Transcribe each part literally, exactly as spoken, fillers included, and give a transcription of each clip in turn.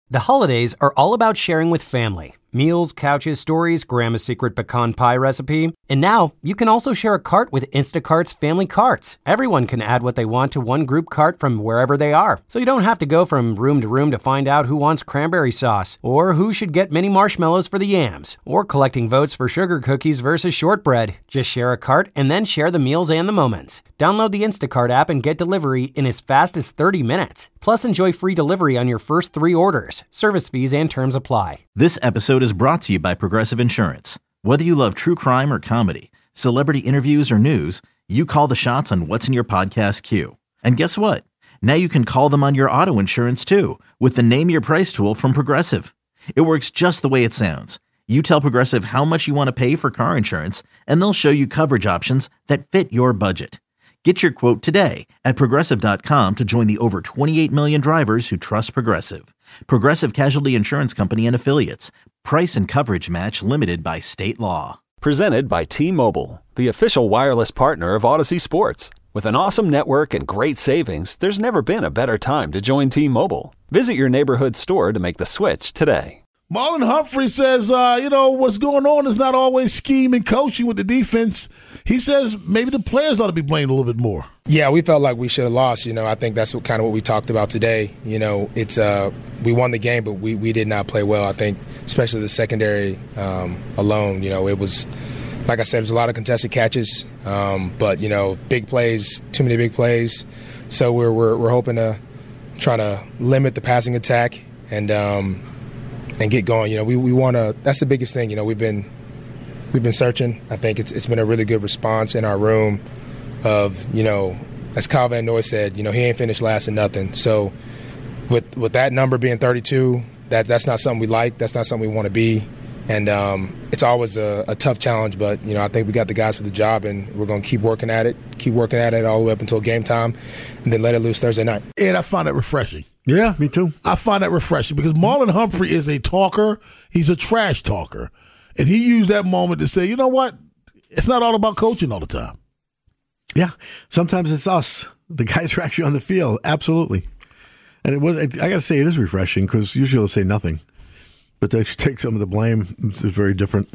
The holidays are all about sharing with family. Meals, couches, stories, Grandma's secret pecan pie recipe. And now, you can also share a cart with Instacart's Family Carts. Everyone can add what they want to one group cart from wherever they are. So you don't have to go from room to room to find out who wants cranberry sauce, or who should get mini marshmallows for the yams, or collecting votes for sugar cookies versus shortbread. Just share a cart and then share the meals and the moments. Download the Instacart app and get delivery in as fast as thirty minutes. Plus, enjoy free delivery on your first three orders. Service fees and terms apply. This episode is brought to you by Progressive Insurance. Whether you love true crime or comedy, celebrity interviews or news, you call the shots on what's in your podcast queue. And guess what? Now you can call them on your auto insurance too with the Name Your Price tool from Progressive. It works just the way it sounds. You tell Progressive how much you want to pay for car insurance, and they'll show you coverage options that fit your budget. Get your quote today at Progressive dot com to join the over twenty-eight million drivers who trust Progressive. Progressive Casualty Insurance Company and Affiliates. Price and coverage match limited by state law. Presented by T-Mobile, the official wireless partner of Odyssey Sports. With an awesome network and great savings, there's never been a better time to join T-Mobile. Visit your neighborhood store to make the switch today. Marlon Humphrey says, uh, you know, what's going on is not always scheme and coaching with the defense. He says maybe the players ought to be blamed a little bit more. Yeah, we felt like we should have lost. You know, I think that's what, kind of what we talked about today. You know, it's uh, we won the game, but we, we did not play well. I think, especially the secondary um, alone. You know, it was, like I said, there's a lot of contested catches, um, but you know, big plays, too many big plays. So we're we're, we're hoping to try to limit the passing attack and. Um, And get going. You know, we, we want to. That's the biggest thing. You know, we've been we've been searching. I think it's it's been a really good response in our room. Of you know, as Kyle Van Noy said, you know, he ain't finished last in nothing. So with with that number being thirty-two, that that's not something we like. That's not something we want to be. And um, it's always a, a tough challenge. But you know, I think we got the guys for the job, and we're going to keep working at it. Keep working at it all the way up until game time, and then let it loose Thursday night. And I find it refreshing. Yeah, me too. I find that refreshing because Marlon Humphrey is a talker. He's a trash talker. And he used that moment to say, you know what? It's not all about coaching all the time. Yeah, sometimes it's us. The guys are actually on the field. Absolutely. And it was. I got to say, it is refreshing because usually they'll say nothing. But to actually take some of the blame is very different.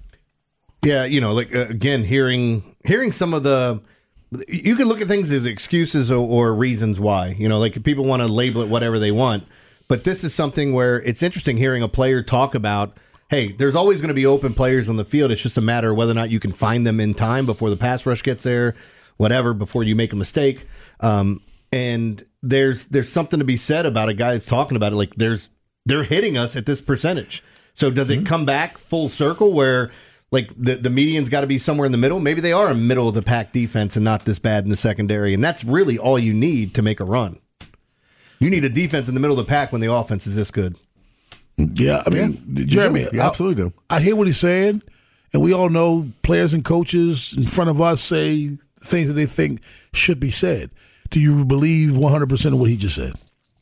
Yeah, you know, like, uh, again, hearing hearing some of the... You can look at things as excuses or, or reasons why. You know, like people want to label it whatever they want. But this is something where it's interesting hearing a player talk about, hey, there's always going to be open players on the field. It's just a matter of whether or not you can find them in time before the pass rush gets there, whatever, before you make a mistake. Um, and there's there's something to be said about a guy that's talking about it. Like, there's they're hitting us at this percentage. So does it mm-hmm. come back full circle where... Like, the, the median's got to be somewhere in the middle. Maybe they are a middle-of-the-pack defense and not this bad in the secondary, and that's really all you need to make a run. You need a defense in the middle of the pack when the offense is this good. Yeah, I mean, yeah, Jeremy, you, do. you absolutely do. I hear what he's saying, and we all know players and coaches in front of us say things that they think should be said. Do you believe one hundred percent of what he just said?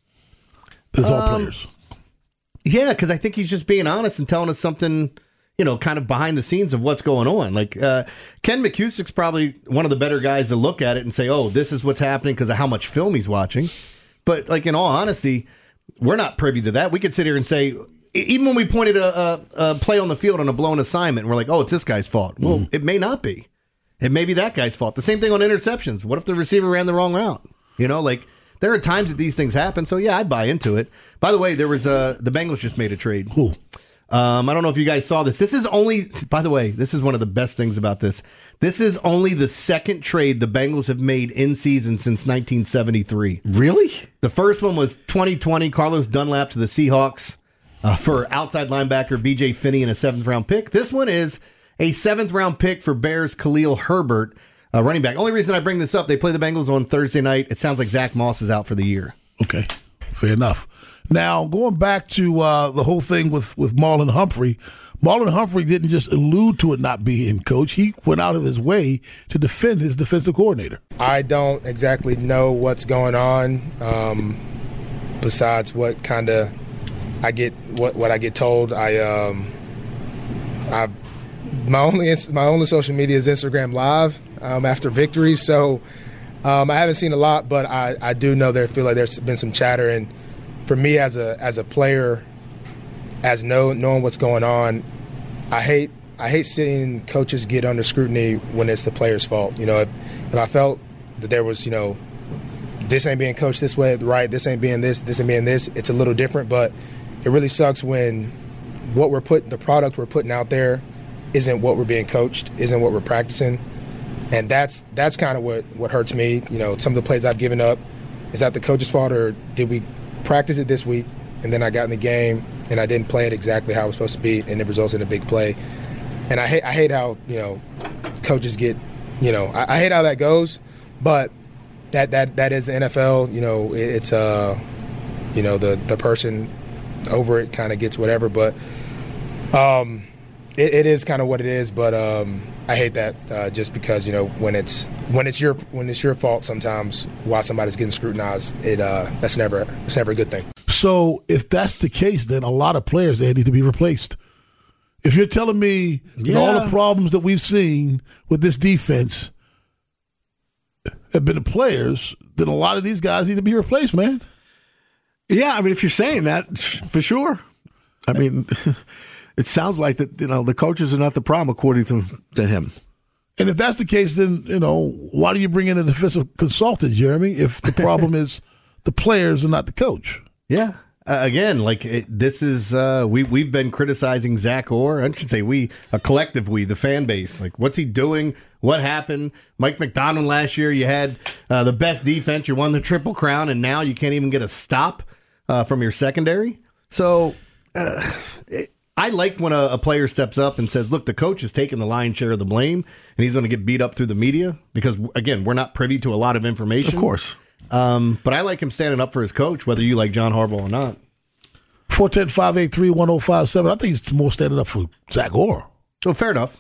That's um, all players. Yeah, because I think he's just being honest and telling us something... you know, kind of behind the scenes of what's going on. Like, uh, Ken McCusick's probably one of the better guys to look at it and say, oh, this is what's happening because of how much film he's watching. But, like, in all honesty, we're not privy to that. We could sit here and say, even when we pointed a, a, a play on the field on a blown assignment, we're like, oh, it's this guy's fault. Well, mm. it may not be. It may be that guy's fault. The same thing on interceptions. What if the receiver ran the wrong route? You know, like, there are times that these things happen. So, yeah, I buy into it. By the way, there was a, the Bengals just made a trade. Who? Um, I don't know if you guys saw this. This is only, by the way, this is one of the best things about this. This is only the second trade the Bengals have made in season since nineteen seventy-three. Really? The first one was twenty twenty, Carlos Dunlap to the Seahawks uh, for outside linebacker B J Finney and a seventh round pick. This one is a seventh round pick for Bears Khalil Herbert, uh, running back. Only reason I bring this up, they play the Bengals on Thursday night. It sounds like Zach Moss is out for the year. Okay, fair enough. Now, going back to uh, the whole thing with, with Marlon Humphrey, Marlon Humphrey didn't just allude to it not being coach. He went out of his way to defend his defensive coordinator. I don't exactly know what's going on um, besides what kind of I get what, what I get told. I um, I my only my only social media is Instagram Live um, after victory, so um, I haven't seen a lot, but I, I do know there feel like there's been some chatter and. for me as a as a player, as know, knowing what's going on, I hate I hate seeing coaches get under scrutiny when it's the player's fault. You know, if, if I felt that there was, you know, this ain't being coached this way, right, this ain't being this, this ain't being this, it's a little different. But it really sucks when what we're putting, the product we're putting out there isn't what we're being coached, isn't what we're practicing. And that's that's kind of what, what hurts me. You know, some of the plays I've given up, is that the coach's fault, or did we practice it this week and then I got in the game and I didn't play it exactly how it was supposed to be and it results in a big play. And I hate I hate how, you know, coaches get, you know, I, I hate how that goes, but that that that is the N F L. You know, it, it's uh, you know, the the person over it kind of gets whatever, but um, it, it is kind of what it is. But um, I hate that uh, just because, you know, when it's when it's your when it's your fault sometimes while somebody's getting scrutinized, it uh, that's never it's never a good thing. So if that's the case, then a lot of players, they need to be replaced. If you're telling me yeah. that all the problems that we've seen with this defense have been the players, then a lot of these guys need to be replaced, man. Yeah, I mean, if you're saying that, for sure. I mean, it sounds like that. You know, the coaches are not the problem, according to to him. And if that's the case, then, you know, why do you bring in a defensive consultant, Jeremy, if the problem is the players and not the coach? Yeah. Uh, again, like it, this is uh, we we've been criticizing Zach Orr. I should say we, a collective we, the fan base. Like, what's he doing? What happened? Mike McDonald last year, you had uh, the best defense, you won the Triple Crown, and now you can't even get a stop uh, from your secondary. So uh, it, I like when a, a player steps up and says, "Look, the coach is taking the lion's share of the blame, and he's going to get beat up through the media because, again, we're not privy to a lot of information." Of course. Um, but I like him standing up for his coach, whether you like John Harbaugh or not. four one zero, five eight three, one zero five seven. I think it's more standing up for Zach Orr. Well, fair enough.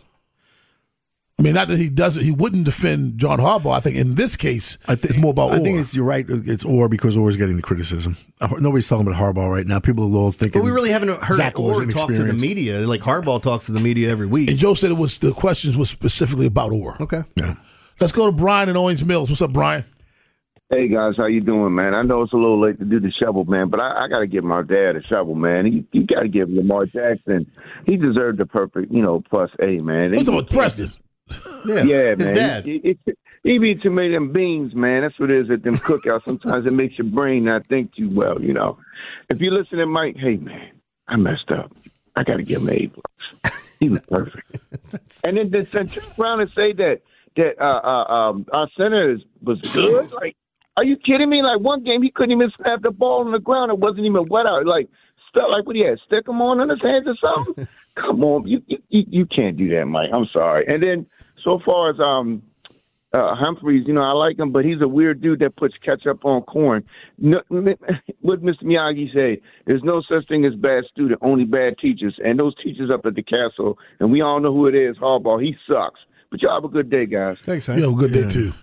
I mean, not that he doesn't, he wouldn't defend John Harbaugh. I think in this case, I think, it's more about I Orr. think it's, you're right. It's Orr because Orr's getting the criticism. Nobody's talking about Harbaugh right now. People are all thinking. But we really haven't heard Zach Orr Orr's talk to the media. Like Harbaugh talks to the media every week. And Joe said it was the questions was specifically about Orr. Okay. Yeah. Let's go to Brian in Owings Mills. What's up, Brian? Hey, guys, how you doing, man? I know it's a little late to do the shovel, man, but I, I got to give my dad a shovel, man. He, you got to give Lamar Jackson. He deserved the perfect, you know, plus A, man. What's about Preston? Yeah, yeah, his man. dad. He, he, he, he be too many of them beans, man. That's what it is at them cookouts. Sometimes it makes your brain not think too well, you know. If you listen to Mike, hey, man, I messed up. I got to give him A plus. He was perfect. And then to turn around and say that that uh, uh, um, our center is, was good, like, are you kidding me? Like, one game, he couldn't even snap the ball on the ground. It wasn't even wet out. Like, felt like what he had, stick him on in his hands or something? Come on. You, you you can't do that, Mike. I'm sorry. And then, so far as um uh, Humphreys, you know, I like him, but he's a weird dude that puts ketchup on corn. No, what Mister Miyagi say, there's no such thing as bad student, only bad teachers. And those teachers up at the castle, and we all know who it is, Harbaugh, he sucks. But y'all have a good day, guys. Thanks, man. You have a good yeah. day, too.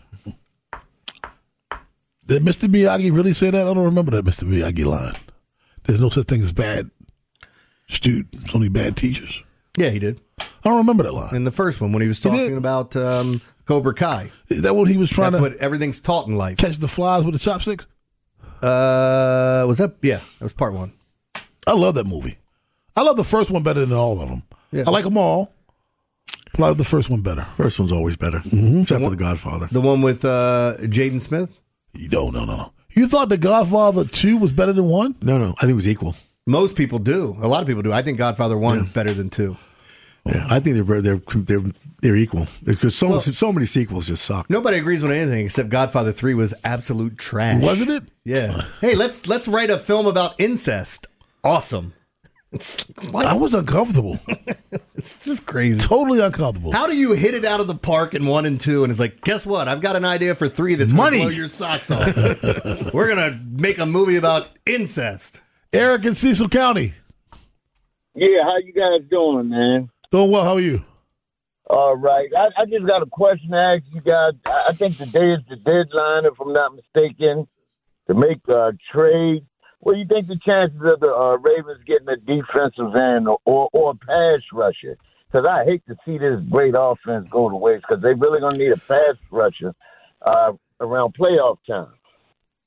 Did Mister Miyagi really say that? I don't remember that Mister Miyagi line. There's no such thing as bad students, only bad teachers. Yeah, he did. I don't remember that line. In the first one, when he was He talking did. about um, Cobra Kai. Is that what he was trying That's to what everything's taught in life. catch the flies with the chopsticks? Uh, was that? Yeah, that was part one. I love that movie. I love the first one better than all of them. Yeah. I like them all. But I love the first one better. First one's always better, Mm-hmm. except for The Godfather. The one with uh, Jaden Smith? No, no, no, no. You thought The Godfather two was better than one? No, no, I think it was equal. Most people do. A lot of people do. I think Godfather one Yeah. is better than two. Yeah, I think they're very, they're they're they're equal because so Well- so many sequels just suck. Nobody agrees with anything except Godfather three was absolute trash. Wasn't it? Yeah. Hey, let's let's write a film about incest. Awesome. It's, what? I was uncomfortable. It's just crazy. Totally uncomfortable. How do you hit it out of the park in one and two and it's like, guess what? I've got an idea for three that's going Money. to blow your socks off. We're going to make a movie about incest. Eric in Cecil County. Yeah, how you guys doing, man? Doing well. How are you? All right. I, I just got a question to ask you guys. I I think today is the deadline, if I'm not mistaken, to make a trade. What do you think the chances of the uh, Ravens getting a defensive end or, or, or a pass rusher? Because I hate to see this great offense go to waste because they're really going to need a pass rusher uh, around playoff time.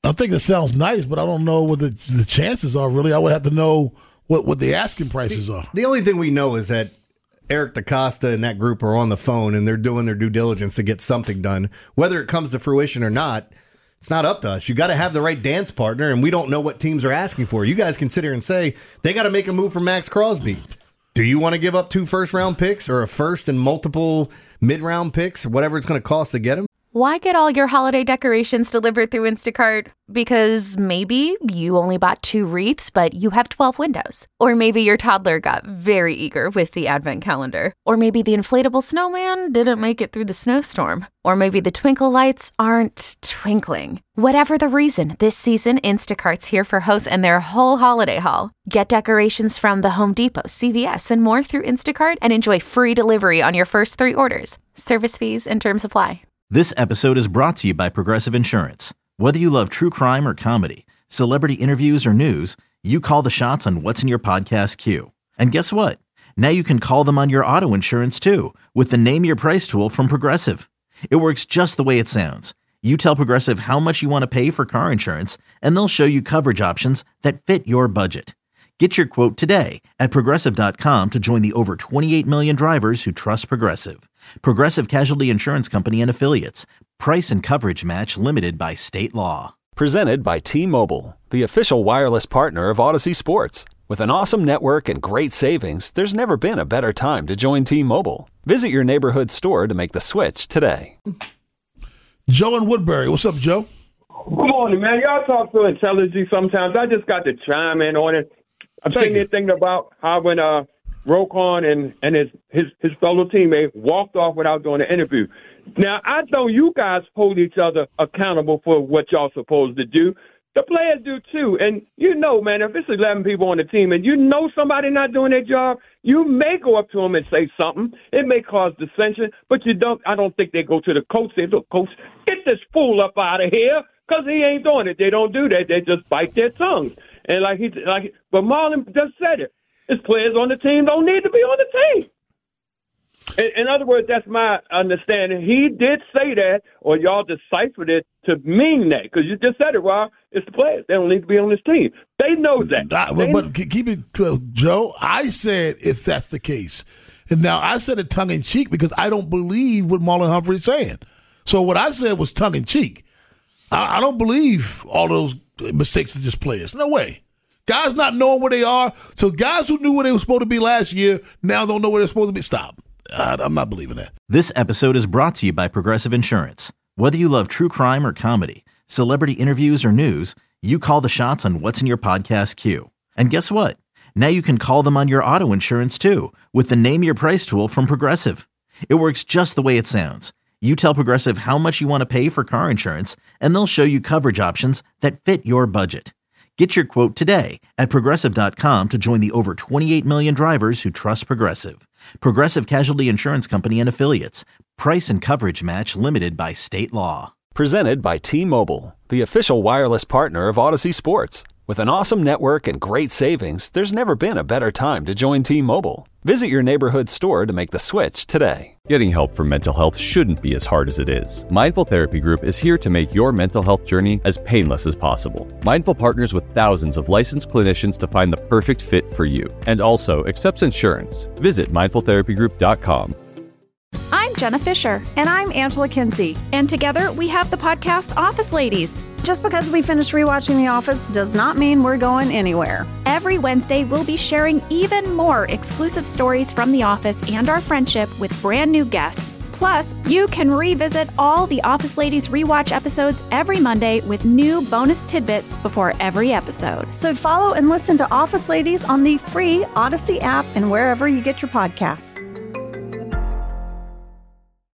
I think it sounds nice, but I don't know what the, the chances are, really. I would have to know what, what the asking prices the, are. The only thing we know is that Eric DaCosta and that group are on the phone, and they're doing their due diligence to get something done. Whether it comes to fruition or not, it's not up to us. You got to have the right dance partner, and we don't know what teams are asking for. You guys can sit here and say, they got to make a move for Max Crosby. Do you want to give up two first-round picks or a first and multiple mid-round picks or whatever it's going to cost to get him? Why get all your holiday decorations delivered through Instacart? Because maybe you only bought two wreaths, but you have twelve windows. Or maybe your toddler got very eager with the advent calendar. Or maybe the inflatable snowman didn't make it through the snowstorm. Or maybe the twinkle lights aren't twinkling. Whatever the reason, this season, Instacart's here for hosts and their whole holiday haul. Get decorations from the Home Depot, C V S, and more through Instacart and enjoy free delivery on your first three orders. Service fees and terms apply. This episode is brought to you by Progressive Insurance. Whether you love true crime or comedy, celebrity interviews or news, you call the shots on what's in your podcast queue. And guess what? Now you can call them on your auto insurance too with the Name Your Price tool from Progressive. It works just the way it sounds. You tell Progressive how much you want to pay for car insurance, and they'll show you coverage options that fit your budget. Get your quote today at Progressive dot com to join the over twenty-eight million drivers who trust Progressive. Progressive Casualty Insurance Company and Affiliates. Price and coverage match limited by state law. Presented by T-Mobile, the official wireless partner of Odyssey Sports. With an awesome network and great savings, there's never been a better time to join T-Mobile. Visit your neighborhood store to make the switch today. Joe in Woodbury. What's up, Joe? Good morning, man. Y'all talk so intelligently sometimes. I just got to chime in on it. I'm Thank sitting there you. thinking about how when uh, Roquan and, and his, his, his fellow teammate walked off without doing an interview. Now, I know you guys hold each other accountable for what y'all supposed to do. The players do, too. And you know, man, if it's eleven people on the team and you know somebody not doing their job, you may go up to them and say something. It may cause dissension, but you don't. I don't think they go to the coach and say, look, coach, get this fool up out of here because he ain't doing it. They don't do that. They just bite their tongues. And like he, like, but Marlon just said it. His players on the team don't need to be on the team. In, in other words, that's my understanding. He did say that, or y'all deciphered it to mean that, because you just said it, Rob. It's the players. They don't need to be on this team. They know that. I, but, but keep it, uh, Joe. I said if that's the case, and now I said it tongue in cheek because I don't believe what Marlon Humphrey's saying. So what I said was tongue in cheek. I, I don't believe all those mistakes are just players. No way. Guys not knowing where they are. So guys who knew where they were supposed to be last year now don't know where they're supposed to be. Stop. I, I'm not believing that. This episode is brought to you by Progressive Insurance. Whether you love true crime or comedy, celebrity interviews or news, you call the shots on what's in your podcast queue. And guess what? Now you can call them on your auto insurance too with the Name Your Price tool from Progressive. It works just the way it sounds. You tell Progressive how much you want to pay for car insurance, and they'll show you coverage options that fit your budget. Get your quote today at Progressive dot com to join the over twenty-eight million drivers who trust Progressive. Progressive Casualty Insurance Company and Affiliates. Price and coverage match limited by state law. Presented by T-Mobile, the official wireless partner of Odyssey Sports. With an awesome network and great savings, there's never been a better time to join T-Mobile. Visit your neighborhood store to make the switch today. Getting help for mental health shouldn't be as hard as it is. Mindful Therapy Group is here to make your mental health journey as painless as possible. Mindful partners with thousands of licensed clinicians to find the perfect fit for you, and also accepts insurance. Visit mindful therapy group dot com. I'm Jenna Fisher. And I'm Angela Kinsey. And together we have the podcast Office Ladies. Just because we finished rewatching The Office does not mean we're going anywhere. Every Wednesday, we'll be sharing even more exclusive stories from The Office and our friendship with brand new guests. Plus, you can revisit all the Office Ladies rewatch episodes every Monday with new bonus tidbits before every episode. So follow and listen to Office Ladies on the free Odyssey app and wherever you get your podcasts.